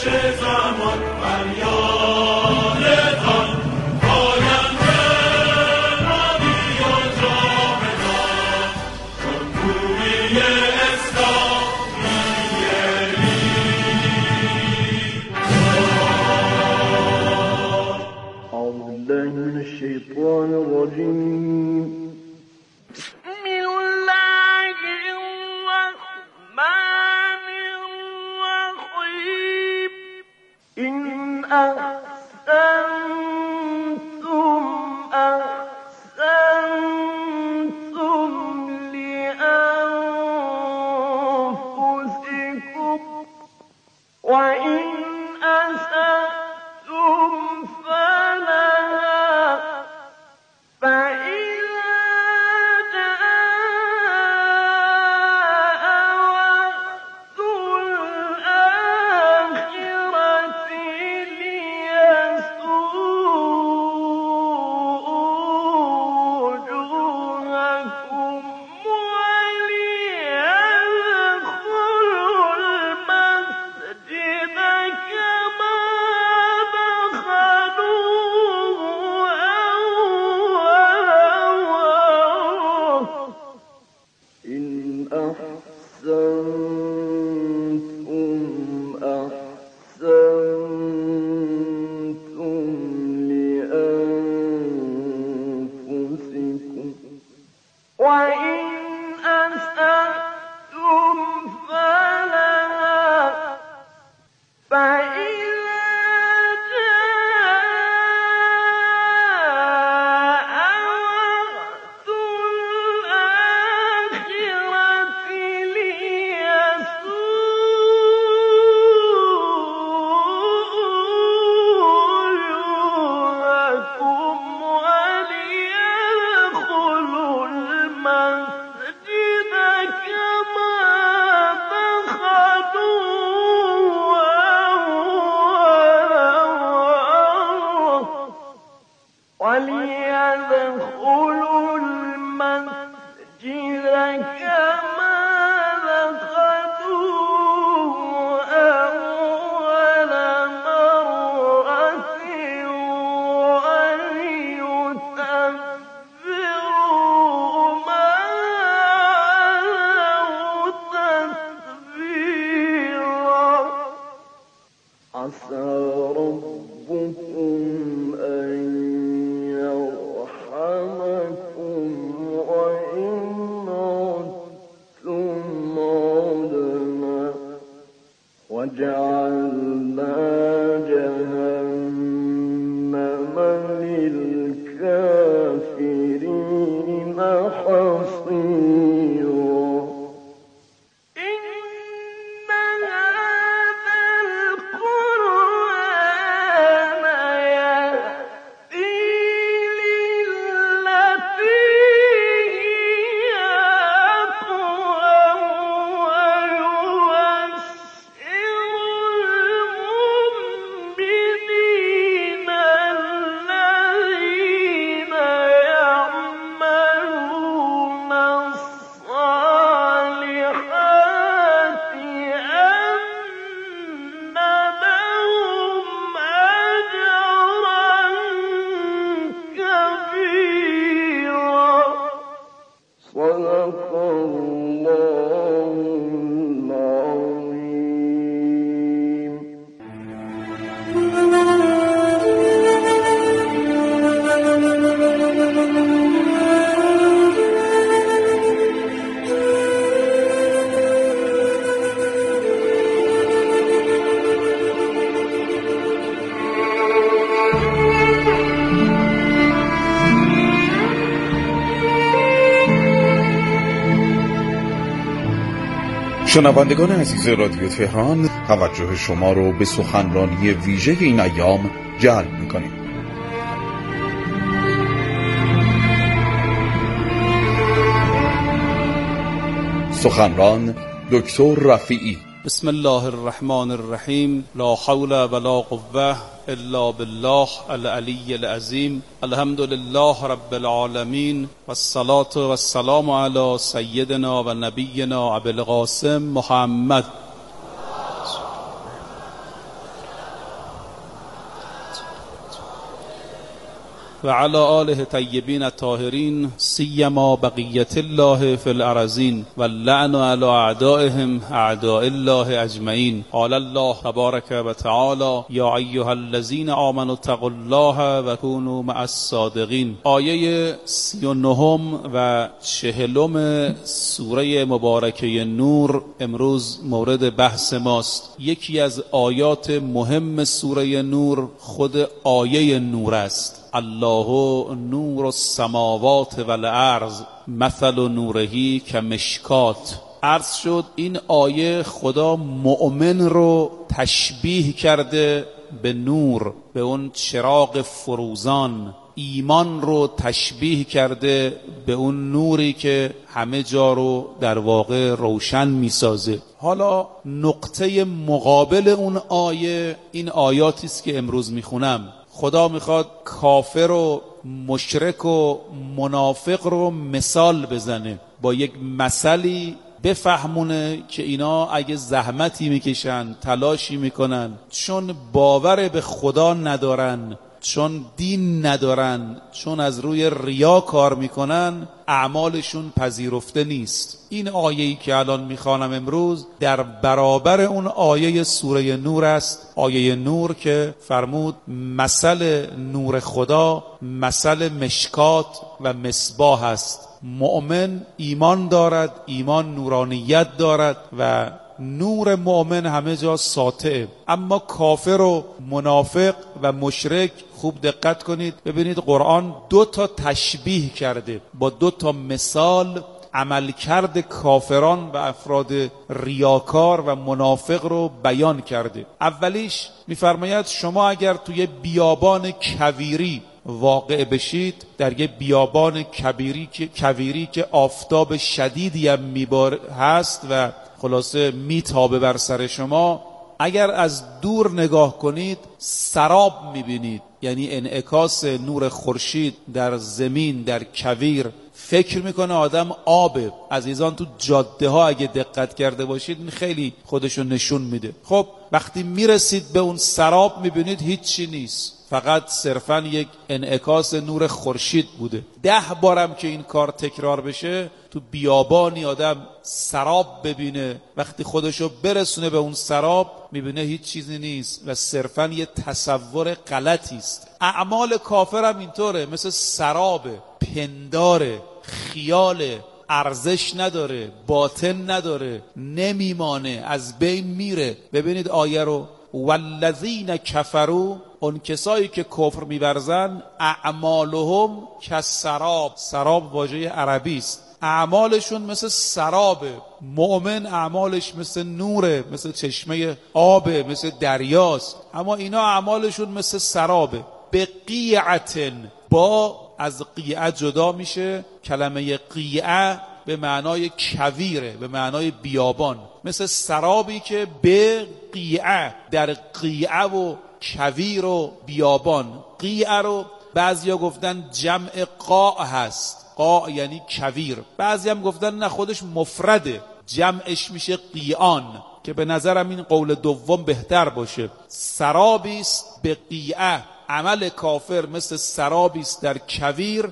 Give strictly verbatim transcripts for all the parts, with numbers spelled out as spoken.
شنوندگان عزیز رادیو تهران، توجه شما رو به سخنرانی ویژه این ایام جلب می‌کنیم. سخنران دکتر رفیعی. بسم الله الرحمن الرحیم. لا حول ولا قوة الا بالله العلی العظیم. الحمد لله رب العالمین والصلاة والسلام علی سیدنا و نبینا ابی القاسم محمد. و علی آله طیبین الطاهرین سیما بقیت الله فی الارضین و اللعن علی اعدائهم اعداء الله اجمعین. قال الله تبارک و تعالی یا ایها الذین آمنوا اتقوا الله و کونوا مع الصادقین. آیه سی و نهم و چهلم سوره مبارکه نور امروز مورد بحث ماست. یکی از آیات مهم سوره نور خود آیه نور است. الله نور السماوات والارض مثل نورهی کمشکات. عرض شد این آیه خدا مؤمن رو تشبیه کرده به نور، به اون چراغ فروزان. ایمان رو تشبیه کرده به اون نوری که همه جا رو در واقع روشن میسازه. حالا نقطه مقابل اون آیه این آیاتی است که امروز میخونم. خدا میخواد کافر و مشرک و منافق رو مثال بزنه، با یک مثلی بفهمونه که اینا اگه زحمتی میکشن، تلاشی میکنن، چون باور به خدا ندارن، چون دین ندارن، چون از روی ریا کار میکنن، اعمالشون پذیرفته نیست. این آیه‌ای که الان میخوانم امروز در برابر اون آیه سوره نور است. آیه نور که فرمود مثل نور خدا مثل مشکات و مصباح است. مؤمن ایمان دارد، ایمان نورانیت دارد و نور مؤمن همه جا ساطعه. اما کافر و منافق و مشرک خوب دقت کنید ببینید قرآن دو تا تشبیه کرده، با دو تا مثال عملکرد کافران و افراد ریاکار و منافق رو بیان کرده. اولیش میفرماید شما اگر توی بیابان کویری واقع بشید، در یه بیابان کبیری که کویری که آفتاب شدیدی هم میبار هست و خلاصه میتابه بر سر شما، اگر از دور نگاه کنید سراب میبینید، یعنی انعکاس نور خورشید در زمین در کویر. فکر میکنه آدم آبه. عزیزان تو جاده ها اگه دقت کرده باشید این خیلی خودشو نشون میده. خب وقتی میرسید به اون سراب میبینید هیچی نیست، فقط صرفاً یک انعکاس نور خورشید بوده. ده بارم که این کار تکرار بشه تو بیابانی آدم سراب ببینه، وقتی خودشو برسونه به اون سراب میبینه هیچ چیزی نیست و صرفاً یه تصور غلطی است. اعمال کافر هم اینطوره، مثل سرابه، پنداره، خیاله، ارزش نداره، باطن نداره، نمیمانه، از بین میره. ببینید آیه رو، والذین کفروا، اون کسایی که کفر می‌ورزن، اعمالهم کسراب. سراب واژه عربی است. اعمالشون مثل سرابه. مؤمن اعمالش مثل نوره، مثل چشمه آبه، مثل دریاست. اما اینا اعمالشون مثل سرابه. بقیعتن، با از قیعه جدا میشه. کلمه قیعه به معنای کویره، به معنای بیابان. مثل سرابی که به قیعه، در قیعه و کویر و بیابان. قیعه رو بعضیا گفتن جمع قاع هست، قاع یعنی کویر. بعضی هم گفتن نه خودش مفرده، جمعش میشه قیعان، که به نظرم این قول دوم بهتر باشه. سرابیست به قیعه. عمل کافر مثل سرابیست در کویر.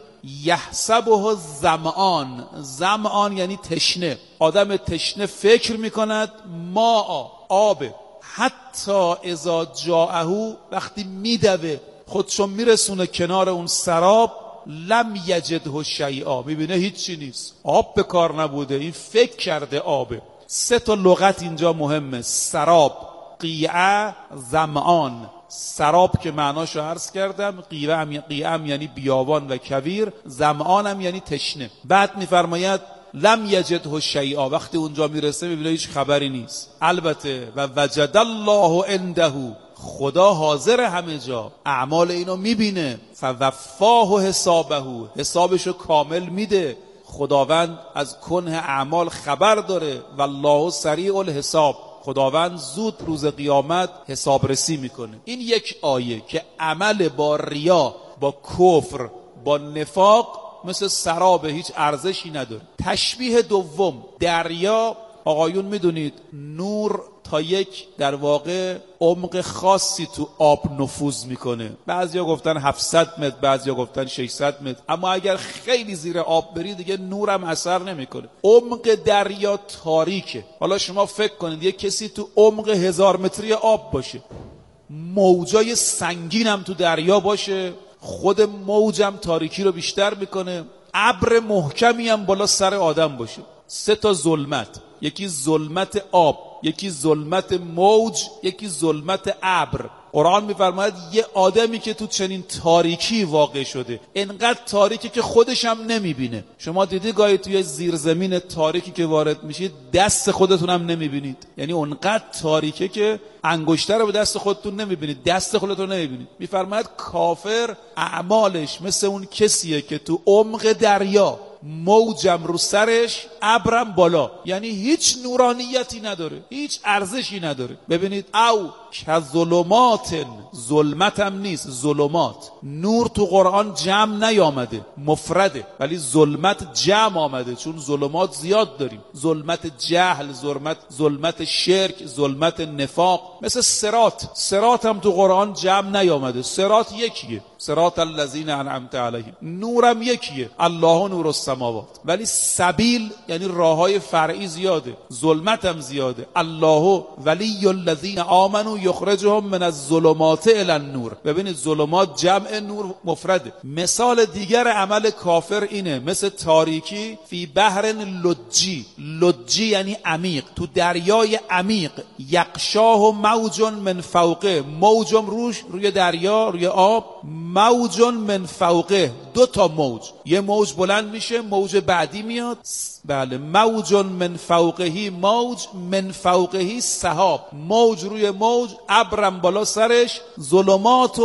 یحسبه ظمآن، ظمآن یعنی تشنه. آدم تشنه فکر میکند ما آبه، حتی اذا جاءه، وقتی میدوه خودشو میرسونه کنار اون سراب، لم یجده شیئا، میبینه هیچی نیست، آب به کار نبوده، این فکر کرده آبه. سه تا لغت اینجا مهمه: سراب، قیعه، ظمآن. سراب که معناشو عرض کردم، قیعه هم, قیعه هم یعنی بیابان و کویر، ظمآن هم یعنی تشنه. بعد میفرماید لم یجده شیئا، وقتی اونجا میرسه میبینه هیچ خبری نیست. البته و وجد الله عنده، خدا حاضر همه جا، اعمال اینو میبینه. فوفاه حسابه، حسابشو کامل میده. خداوند از کنه اعمال خبر داره. والله سریع الحساب، خداوند زود روز قیامت حسابرسی میکنه. این یک آیه که عمل با ریا، با کفر، با نفاق مثل سراب، هیچ ارزشی نداره. تشبیه دوم، دریا. آقایون میدونید نور تا یک در واقع عمق خاصی تو آب نفوذ میکنه. بعضیا گفتن هفتصد متر، بعضیا گفتن ششصد متر، اما اگر خیلی زیر آب بری دیگه نورم اثر نمیکنه. عمق دریا تاریکه. حالا شما فکر کنید یک کسی تو عمق هزار متری آب باشه، موجای سنگین هم تو دریا باشه، خود موجم تاریکی رو بیشتر میکنه، ابر محکمی هم بالا سر آدم باشه. سه تا ظلمت، یکی ظلمت آب، یکی ظلمت موج، یکی ظلمت ابر. قرآن میفرماید یه آدمی که تو چنین تاریکی واقع شده، انقدر تاریکی که خودش هم نمیبینه. شما دیدی گاهی توی زیرزمین تاریکی که وارد میشید دست خودتون هم نمیبینید، یعنی اونقدر تاریکه که انگشتر رو به دست خودتون نمیبینید، دست خودتون نمیبینید. میفرماید کافر اعمالش مثل اون کسیه که تو عمق دریا، موجم رو سرش، ابرم بالا، یعنی هیچ نورانیتی نداره، هیچ ارزشی نداره. ببینید او که ظلمات، ظلمت هم نیست، ظلمات. نور تو قرآن جمع نیامده، مفرده، ولی ظلمت جمع آمده، چون ظلمات زیاد داریم. ظلمت جهل، ظلمت ظلمت شرک، ظلمت نفاق. مثل صراط، صراط هم تو قرآن جمع نیامده، صراط یکیه، صراط الذین انعمت علیهم. نورم یکیه، الله نور السماوات. ولی سبیل یعنی راههای فرعی زیاده، ظلمت هم زیاده. الله ولی الذین آمنوا یخرجهم من الظلمات الی النور. ببینید ظلمات جمع، نور مفرده. مثال دیگر عمل کافر اینه، مثل تاریکی فی بحر لجی. لجی یعنی عمیق، تو دریای عمیق. یغشاه موج من فوقه، موجم روش روی دریا، روی آب، موج من فوقه، دو تا موج، یه موج بلند میشه، موج بعدی میاد. بله، موج من فوقهی، موج من فوقهی سحاب، موج روی موج، ابرم بالا سرش. ظلمات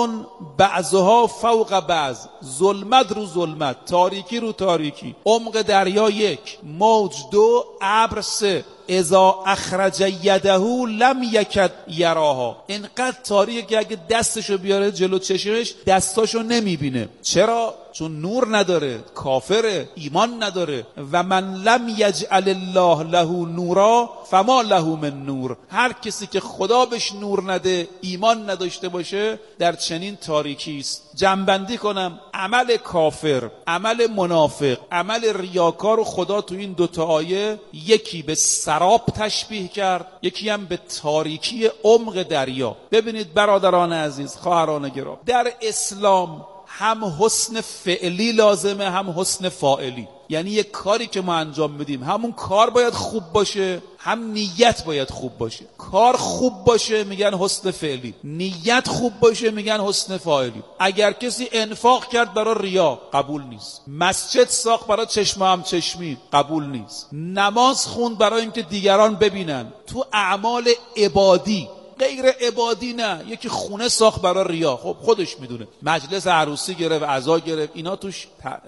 بعضها فوق بعض، ظلمت رو ظلمت، تاریکی رو تاریکی. عمق دریا یک، موج دو، ابر سه. اذا اخرج یده لم یکد یراها. اینقدر تاریکه که اگه دستشو بیاره جلو چشمش دستاشو نمیبینه. چرا؟ چون نور نداره، کافره، ایمان نداره. و من لم یجعل الله له نورا فما له من نور. هر کسی که خدا بهش نور نده، ایمان نداشته باشه، در چنین تاریکی است. جمع‌بندی کنم، عمل کافر، عمل منافق، عمل ریاکار و خدا تو این دوتا آیه یکی به سراب تشبیه کرد، یکی هم به تاریکی عمق دریا. ببینید برادران عزیز، خواهران گرامی، در اسلام هم حسن فعلی لازمه، هم حسن فاعلی. یعنی یک کاری که ما انجام بدیم، همون کار باید خوب باشه، هم نیت باید خوب باشه. کار خوب باشه میگن حسن فعلی، نیت خوب باشه میگن حسن فاعلی. اگر کسی انفاق کرد برای ریا، قبول نیست. مسجد ساخت برای چشم هم چشمی، قبول نیست. نماز خوند برای اینکه دیگران ببینن. تو اعمال عبادی، غیر عبادی نه. یکی خونه ساخت برای ریا، خب خودش میدونه، مجلس عروسی گرفت، عزا گرفت، اینا توش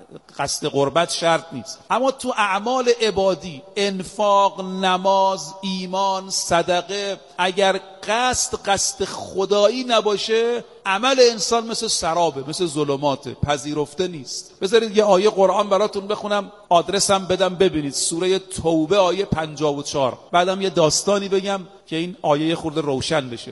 قصد قربت شرط نیست. اما تو اعمال عبادی، انفاق، نماز، ایمان، صدقه، اگر قصد قصد خدایی نباشه، عمل انسان مثل سرابه، مثل ظلماته، پذیرفته نیست. بذارید یه آیه قرآن براتون بخونم، آدرسم بدم ببینید. سوره توبه آیه پنجاه و چهار. بعدم یه داستانی بگم که این آیه خورده روشن بشه.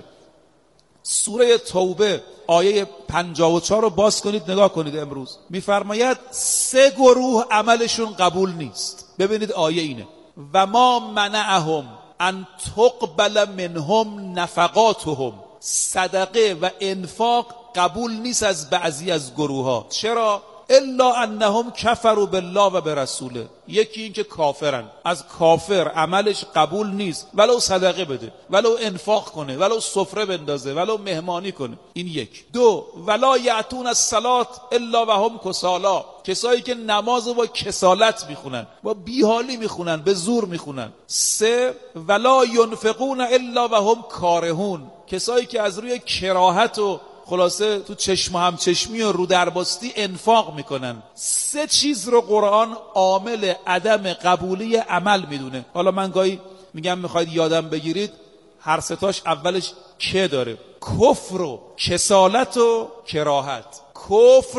سوره توبه آیه پنجاه و چهار رو باز کنید، نگاه کنید. امروز میفرماید سه گروه عملشون قبول نیست. ببینید آیه اینه: و ما منعهم ان تقبل منهم نفقاتهم. صدقه و انفاق قبول نیست از بعضی از گروه ها. چرا؟ الا انهم کفروا بالله و برسوله. یکی این که کافرن، از کافر عملش قبول نیست، ولو صدقه بده، ولو انفاق کنه، ولو سفره بندازه، ولو مهمانی کنه. این یک. دو، ولا یأتون الصلاة الا وهم کسالا. کسایی که نمازو با کسالت میخونن، با بیحالی میخونن، به زور میخونن. سه، ولا ینفقون الا وهم کارهون. کسایی که از روی کراهت و خلاصه تو چشم هم چشمی و رو درباستی انفاق میکنن. سه چیز رو قرآن عامل عدم قبولی عمل میدونه. حالا من گاهی میگم میخواید یادم بگیرید، هر ستاش اولش که داره: کفر و کسالت و کراهت. کفر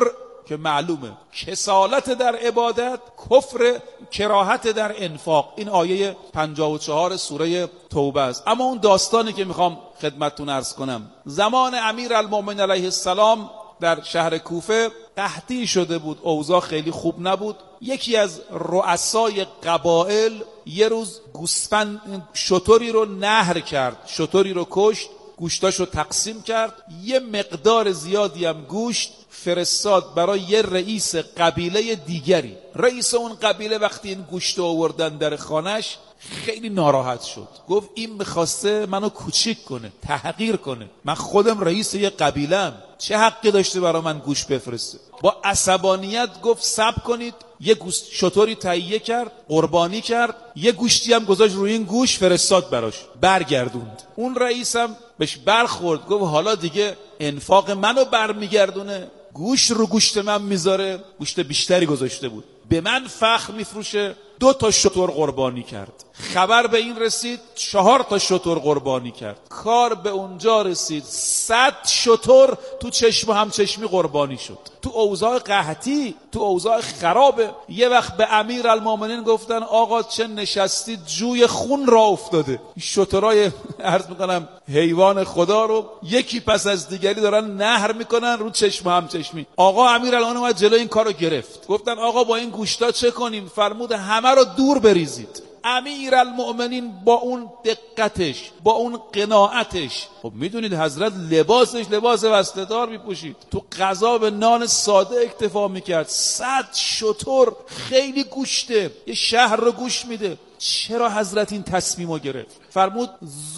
که معلومه کسالت در عبادت، کفر، کراهت در انفاق. این آیه پنجاه و چهار سوره توبه است. اما اون داستانی که میخوام خدمتتون عرض کنم، زمان امیرالمومنین علیه السلام در شهر کوفه قحطی شده بود، اوضاع خیلی خوب نبود. یکی از رؤسای قبایل یه روز گوسفند شتری رو نحر کرد، شتری رو کشت، گوشتاشو تقسیم کرد، یه مقدار زیادی هم گوشت فرستاد برای یه رئیس قبیله دیگری. رئیس اون قبیله وقتی این گوشت آوردن در خانش خیلی ناراحت شد، گفت این میخواسته منو کوچیک کنه، تحقیر کنه، من خودم رئیس یه قبیله‌ام، چه حقی داشته برای من گوشت بفرسته؟ با عصبانیت گفت صبر کنید. یه گوشت شتری تهیه کرد، قربانی کرد، یه گوشتی هم گذاشت روی این گوشت فرستاد براش، برگردوند. اون رئیسم بهش برخورد، گفت حالا دیگه انفاق منو برمیگردونه، گوشت رو گوشت من میذاره، گوشت بیشتری گذاشته بود، به من فخر میفروشه. دو تا شتر قربانی کرد. خبر به این رسید چهار تا شتر قربانی کرد. کار به اونجا رسید صد شتر تو چشم و همچشمی قربانی شد. تو اوضاع قحطی، تو اوضاع خرابه. یه وقت به امیرالمومنین گفتن آقا چه نشستی، جوی خون را افتاده. شترای عرض میکنم حیوان خدا رو یکی پس از دیگری دارن نهر میکنن رو چشم و همچشمی. آقا امیرالمومنین اومد جلوی این کارو گرفت. گفتن آقا با این گوشتا چه کنیم؟ فرمود همه رو دور بریزید. امیرالمومنین با اون دقتش، با اون قناعتش، خب میدونید حضرت لباسش لباس وسطه‌دار میپوشید، تو غذا به نان ساده اکتفا میکرد. صد شتر خیلی گوشته، یه شهر رو گوش میده. چرا حضرت این تصمیمو گرفت؟ فرمود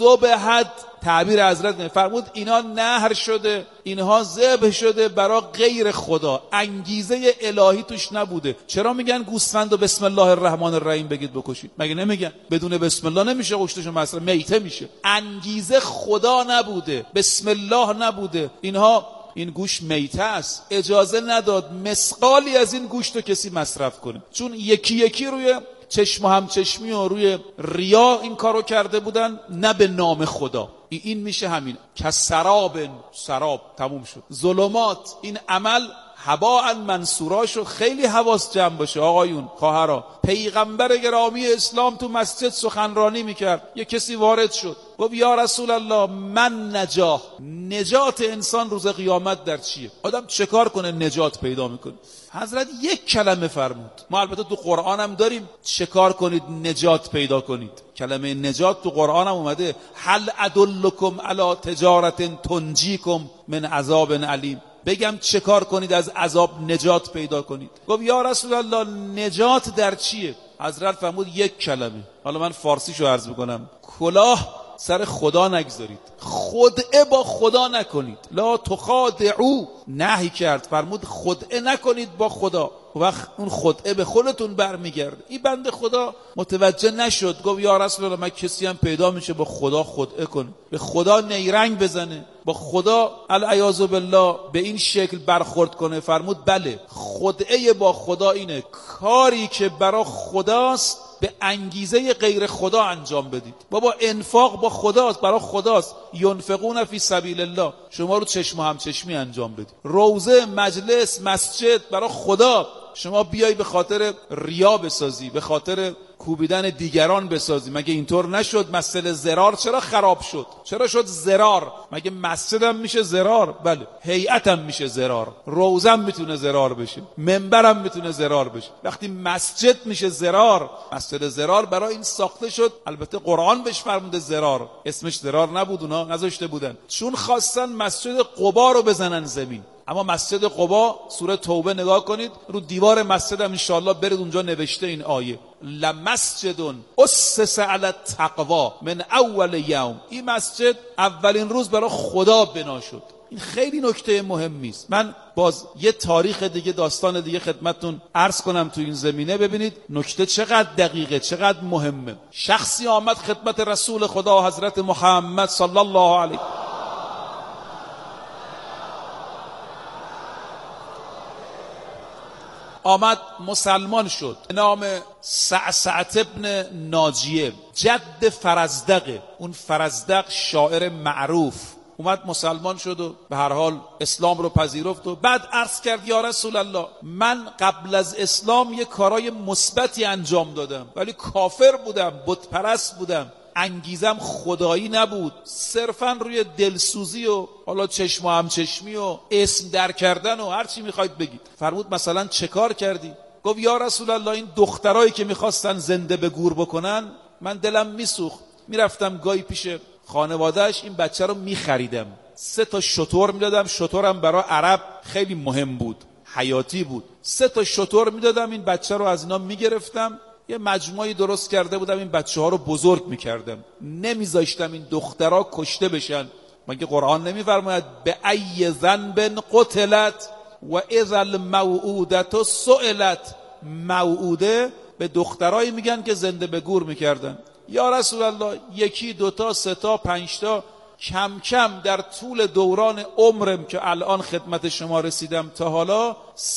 ذبحت، تعبیر حضرت نه، فرمود اینا نهر شده، اینها ذبح شده برای غیر خدا، انگیزه الهی توش نبوده. چرا میگن گوسفند و بسم الله الرحمن الرحیم بگید بکشید؟ مگه نمیگن بدون بسم الله نمیشه گوشتشو مصرف، میته میشه؟ انگیزه خدا نبوده، بسم الله نبوده. اینها این گوشت میته است، اجازه نداد مسقالی از این گوشت رو کسی مصرف کنه، چون یکی یکی روی چشم و همچشمی و روی ریا این کارو کرده بودن، نه به نام خدا. این میشه همین که سراب، سراب تموم شد. ظلمات، این عمل هباء منصورا شد. خیلی حواس جمع باشه آقایون، خواهرا. پیغمبر گرامی اسلام تو مسجد سخنرانی میکرد، یه کسی وارد شد گفت یا رسول الله من نجاه، نجات انسان روز قیامت در چیه؟ آدم چه کار کنه نجات پیدا میکنه؟ حضرت یک کلمه فرمود. ما البته تو قرآن هم داریم چه کار کنید نجات پیدا کنید. کلمه نجات تو قرآن هم اومده، هل ادلکم علی تجارت تنجیکم من عذاب علیم. بگم چه کار کنید از عذاب نجات پیدا کنید؟ گفت یا رسول الله نجات در چیه؟ حضرت فرمود یک کلمه. حالا من فارسیشو عرض میکنم، کلاه سر خدا نگذارید، خدعه با خدا نکنید. لا تخادعوا، نهی کرد، فرمود خدعه نکنید با خدا. وقت اون خدعه به خودتون برمیگرده. این بنده خدا متوجه نشد، گفت یا رسول الله من کسی هم پیدا میشه با خدا خدعه کنه، به خدا نیرنگ بزنه، با خدا العیاذ بالله به این شکل برخورد کنه؟ فرمود بله، خدعه با خدا اینه کاری که برای خداست به انگیزه غیر خدا انجام بدید. بابا انفاق با خداست، برای خداست. ینفقون فی سبیل الله، شما رو چشم و همچشمی انجام بدید. روزه، مجلس، مسجد برای خدا، شما بیای به خاطر ریا بسازی، به خاطر کوبیدن دیگران بسازی. مگه اینطور نشد؟ مسئله زرار چرا خراب شد؟ چرا شد زرار؟ مگه مسجدم میشه زرار؟ بله. هیئتم میشه زرار، روزم میتونه زرار بشه، منبرم میتونه زرار بشه. وقتی مسجد میشه زرار، مسئله زرار برای این ساخته شد. البته قرآن بهش فرموده زرار، اسمش زرار نبود، اونا نذاشته بودن، چون خواستن مسجد قبا رو بزنن زمین. اما مسجد قبا سوره توبه نگاه کنید، رو دیوار مسجد هم انشاءالله برید اونجا نوشته این آیه لمسجد اسس علی التقوا من اول یوم. این مسجد اولین روز برای خدا بنا شد. این خیلی نکته مهمی است. من باز یه تاریخ دیگه، داستان دیگه خدمتتون عرض کنم تو این زمینه، ببینید نکته چقدر دقیقه، چقدر مهمه. شخصی آمد خدمت رسول خدا حضرت محمد صلی الله علیه آمد مسلمان شد، نام سعسعت ابن ناجیه، جد فرزدقه. اون فرزدق شاعر معروف، اومد مسلمان شد و به هر حال اسلام رو پذیرفت و بعد عرض کرد یا رسول الله من قبل از اسلام یه کارای مثبتی انجام دادم ولی کافر بودم، بت پرست بودم، انگیزم خدایی نبود، صرفا روی دلسوزی و حالا چشم و همچشمی و اسم در کردن و هر چی میخواید بگید. فرمود مثلا چه کار کردی؟ گفت یا رسول الله این دخترایی که میخواستن زنده به گور بکنن من دلم میسوخت، میرفتم گاهی پیش خانوادهش این بچه رو میخریدم، سه تا شتر میدادم، شترم برای عرب خیلی مهم بود، حیاتی بود، سه تا شتر میدادم این بچه رو از اینا میگرفتم، یه مجموعی درست کرده بودم این بچه ها رو بزرگ میکردم، نمیذاشتم این دخترها کشته بشن. مگه قرآن نمیفرماید به ای ذنب قتلت و اذا الموعودة سئلت؟ موعوده به دخترایی میگن که زنده به گور میکردن. یا رسول الله یکی دوتا ستا پنجتا کم کم در طول دوران عمرم که الان خدمت شما رسیدم تا حالا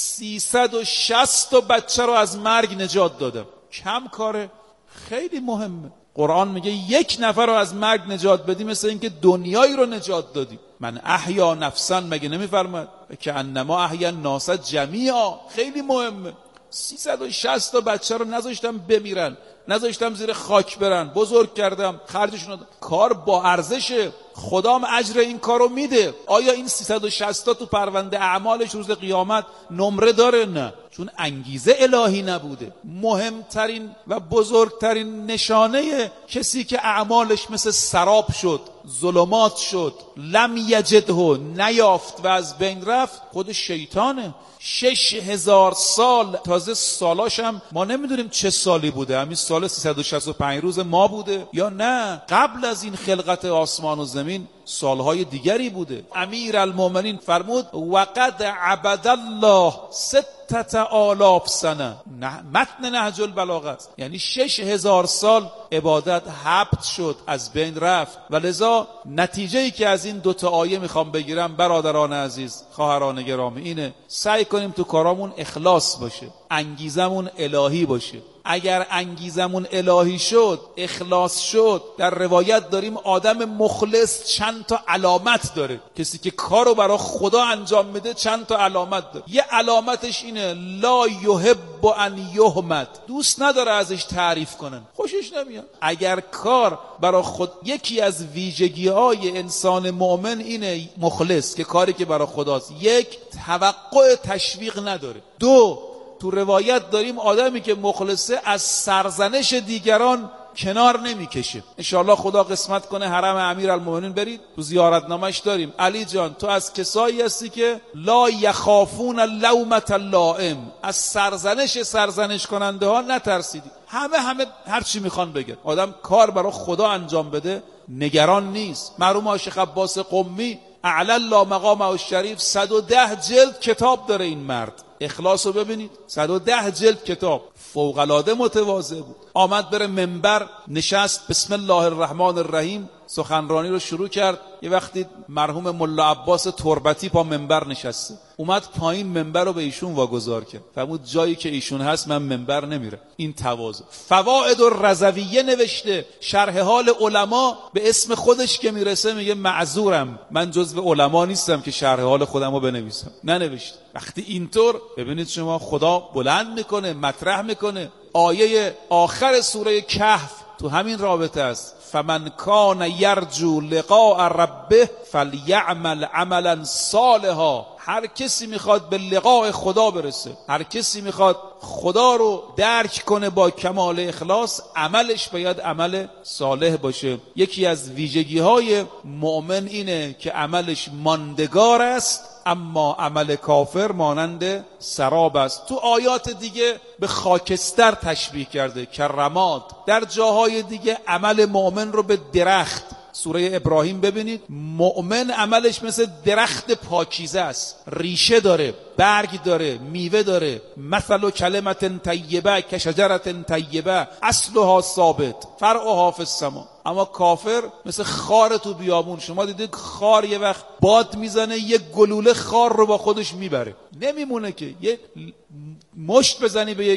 سیصد و شصت تا بچه رو از مرگ نجات دادم. کم کاره؟ خیلی مهمه. قرآن میگه یک نفر رو از مرگ نجات بدی مثل اینکه دنیایی رو نجات دادی. من احیا نفسا مگه نمیفرماد که انما احیا الناس جمیعا؟ خیلی مهمه. سیصد و شصت تا بچه رو نذاشتم بمیرن، نذاشتم زیر خاک برن، بزرگ کردم، خرجشون دادم. کار با ارزشه، خدام اجر این کارو میده. آیا این سیصد و شصت تا تو پرونده اعمالش روز قیامت نمره داره؟ نه، چون انگیزه الهی نبوده. مهمترین و بزرگترین نشانه کسی که اعمالش مثل سراب شد، ظلمات شد، لم یجده، نیافت و از بین رفت، خود شیطانه. شش هزار سال، تازه سالاشم ما نمیدونیم چه سالی بوده، همین سال سیصد و شصت و پنج روز ما بوده یا نه قبل از این خلقت آسمان و زمین سالهای دیگری بوده. امیر المومنین فرمود وقد عبد الله ستت آلاف سنه. نه متن نهج البلاغه است، یعنی شش هزار سال عبادت حبط شد، از بین رفت. و لذا نتیجه‌ای که از این دوتا آیه میخوام بگیرم برادران عزیز، خواهران گرامی، اینه سعی کنیم تو کارامون اخلاص باشه، انگیزمون الهی باشه. اگر انگیزمون الهی شد، اخلاص شد، در روایت داریم آدم مخلص چند تا علامت داره. کسی که کارو برای خدا انجام میده چند تا علامت داره. یه علامتش اینه لا یحب ان یحمد، دوست نداره ازش تعریف کنن، خوشش نمیاد. اگر کار برای خود، یکی از ویژگی‌های انسان مؤمن اینه مخلص که کاری که برای خداست، یک توقع تشویق نداره. دو، تو روایت داریم آدمی که مخلصه از سرزنش دیگران کنار نمیکشه. انشاءالله خدا قسمت کنه حرم امیر المومنین برید، تو زیارتنامش داریم علی جان تو از کسایی هستی که لا یخافون لومة اللائم، از سرزنش سرزنش کننده ها نترسیدی. همه همه هر چی میخوان بگن، آدم کار برای خدا انجام بده نگران نیست. مرحوم شیخ عباس قمی اعلی الله مقامه الشریف صد و ده جلد کتاب داره این مرد. اخلاص رو ببینید، صد و ده جلد کتاب، فوق‌العاده متواضع بود. آمد بره منبر، نشست، بسم الله الرحمن الرحیم سخنرانی رو شروع کرد. یه وقتی مرحوم ملا عباس تربتی پا منبر نشسته، اومد پایین منبر رو به ایشون واگذار کرد. فرمود جایی که ایشون هست من منبر نمیره. این تواضع. فواید الرضویه نوشته، شرح حال علما، به اسم خودش که میرسه میگه معذورم، من جزو علما نیستم که شرح حال خودم رو بنویسم. ننوشت. وقتی اینطور ببینید شما، خدا بلند میکنه، مطرح میکنه. آیه آخر سوره کهف تو همین رابطه است. فمن کان یرجو لقاء ربه فلیعمل عملا صالحا. هر کسی میخواد به لقاء خدا برسه، هر کسی میخواد خدا رو درک کنه با کمال اخلاص، عملش باید عمل صالح باشه. یکی از ویژگی های مؤمن اینه که عملش ماندگار است، اما عمل کافر مانند سراب است. تو آیات دیگه به خاکستر تشبیه کرده، کرماد. در جاهای دیگه عمل مؤمن رو به درخت، سوره ابراهیم ببینید، مؤمن عملش مثل درخت پاکیزه است، ریشه داره، برگ داره، میوه داره. مثل کلمت طیبه کشجرت طیبه اصلها ثابت فرعها فی السما. اما کافر مثل خار تو بیابون. شما دیدید خار یه وقت باد میزنه یه گلوله خار رو با خودش میبره، نمیمونه که. یه مشت بزنی به یک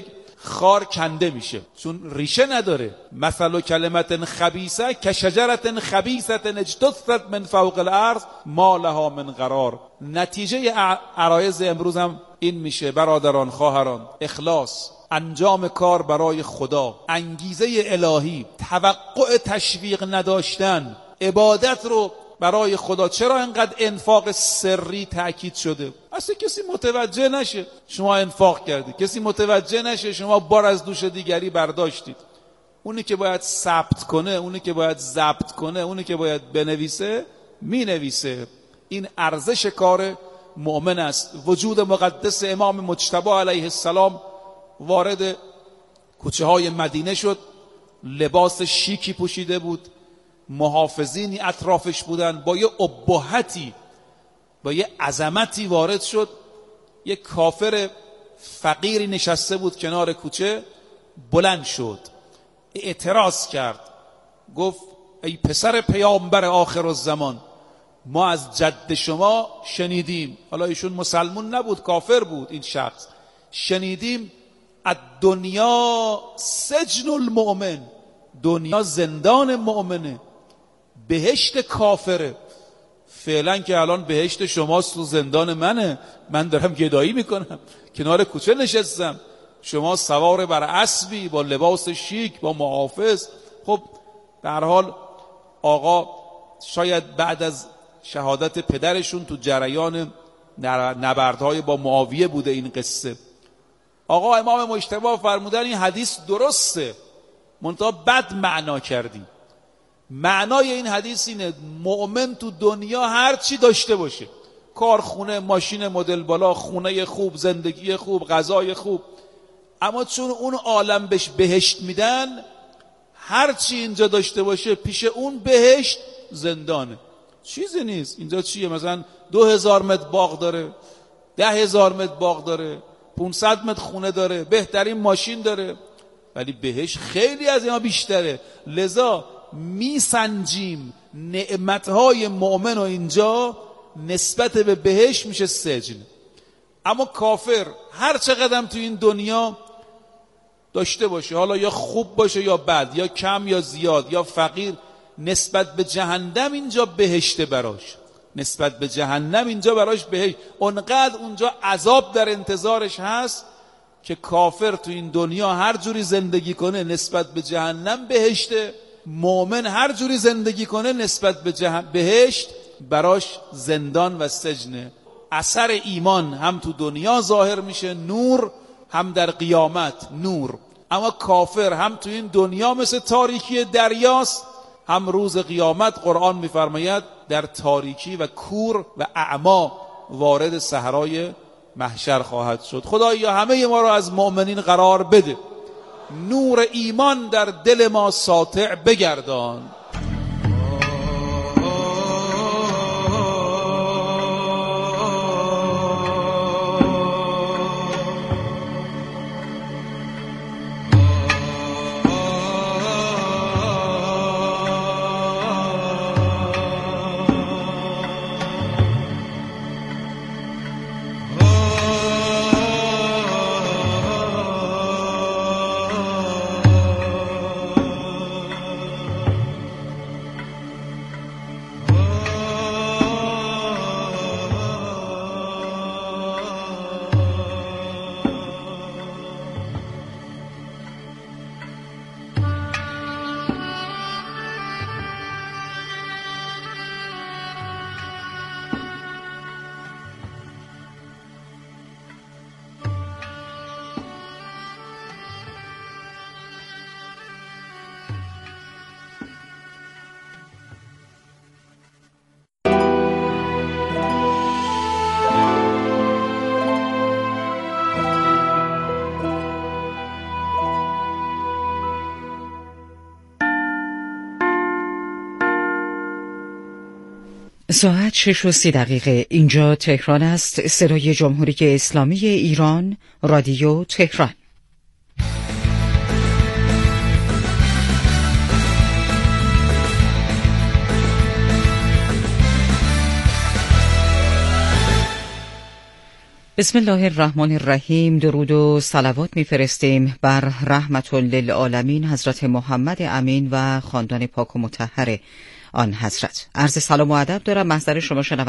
خار کنده میشه چون ریشه نداره. مثل کلمت خبیثه که شجرت خبیثه اجتثت من فوق الارض ما لها من قرار. نتیجه عرایض امروز هم این میشه برادران خواهران، اخلاص، انجام کار برای خدا، انگیزه الهی، توقع تشویق نداشتن، عبادت رو برای خدا. چرا انقدر انفاق سری تأکید شده؟ اصلا کسی متوجه نشه شما انفاق کردید، کسی متوجه نشه شما بار از دوش دیگری برداشتید. اونی که باید ثبت کنه، اونی که باید ضبط کنه، اونی که باید بنویسه مینویسه. این ارزش کار مؤمن است. وجود مقدس امام مجتبی علیه السلام وارد کوچه های مدینه شد، لباس شیکی پوشیده بود، محافظینی اطرافش بودن، با یه ابهتی، با یه عظمتی وارد شد. یه کافر فقیری نشسته بود کنار کوچه، بلند شد، اعتراض کرد، گفت ای پسر پیامبر آخر الزمان، ما از جد شما شنیدیم، حالا ایشون مسلمون نبود، کافر بود این شخص، شنیدیم الدنیا سجن المؤمن، دنیا زندان مؤمنه، بهشت کافره. فعلا که الان بهشت شماست و زندان منه، من دارم گدایی میکنم، کنار کوچه نشستم، شما سوار بر اسبی با لباس شیک با محافظ. خب به هر حال آقا شاید بعد از شهادت پدرشون تو جریان نبردهای با معاویه بوده این قصه. آقا امام مجتبی فرمودن این حدیث درسته، منتها بد معنا کردی. معنای این حدیث اینه مؤمن تو دنیا هر چی داشته باشه، کارخونه، ماشین مدل بالا، خونه خوب، زندگی خوب، غذای خوب، اما چون اون عالم بهش بهشت میدن، هر چی اینجا داشته باشه پیش اون بهشت زندانه، چیزی نیست. اینجا چیه؟ مثلا دو هزار متر باغ داره، ده هزار متر باغ داره، پونصد متر خونه داره، بهترین ماشین داره، ولی بهشت خیلی از اینا بیشتره. لذا میسنجیم نعمتهای مؤمن و اینجا نسبت به بهشت میشه سجن. اما کافر هر چقدر تو این دنیا داشته باشه، حالا یا خوب باشه یا بد، یا کم یا زیاد، یا فقیر، نسبت به جهنم اینجا بهشته براش، نسبت به جهنم اینجا براش بهشت. اونقدر اونجا عذاب در انتظارش هست که کافر تو این دنیا هر جوری زندگی کنه نسبت به جهنم بهشته، مؤمن هر جوری زندگی کنه نسبت به جه... بهشت براش زندان و سجنه. اثر ایمان هم تو دنیا ظاهر میشه، نور، هم در قیامت نور. اما کافر هم تو این دنیا مثل تاریکی دریاست، هم روز قیامت قرآن میفرماید در تاریکی و کور و اعما وارد صحرای محشر خواهد شد. خدایا همه ما را از مؤمنین قرار بده، نور ایمان در دل ما ساطع بگردان. ساعت شش و سی دقیقه. اینجا تهران است. صدای جمهوری اسلامی ایران، رادیو تهران. بسم الله الرحمن الرحیم. درود و صلوات میفرستیم بر رحمت للعالمین حضرت محمد امین و خاندان پاک و مطهر آن حضرت. عرض سلام و ادب دارم محضر شما شنوندگان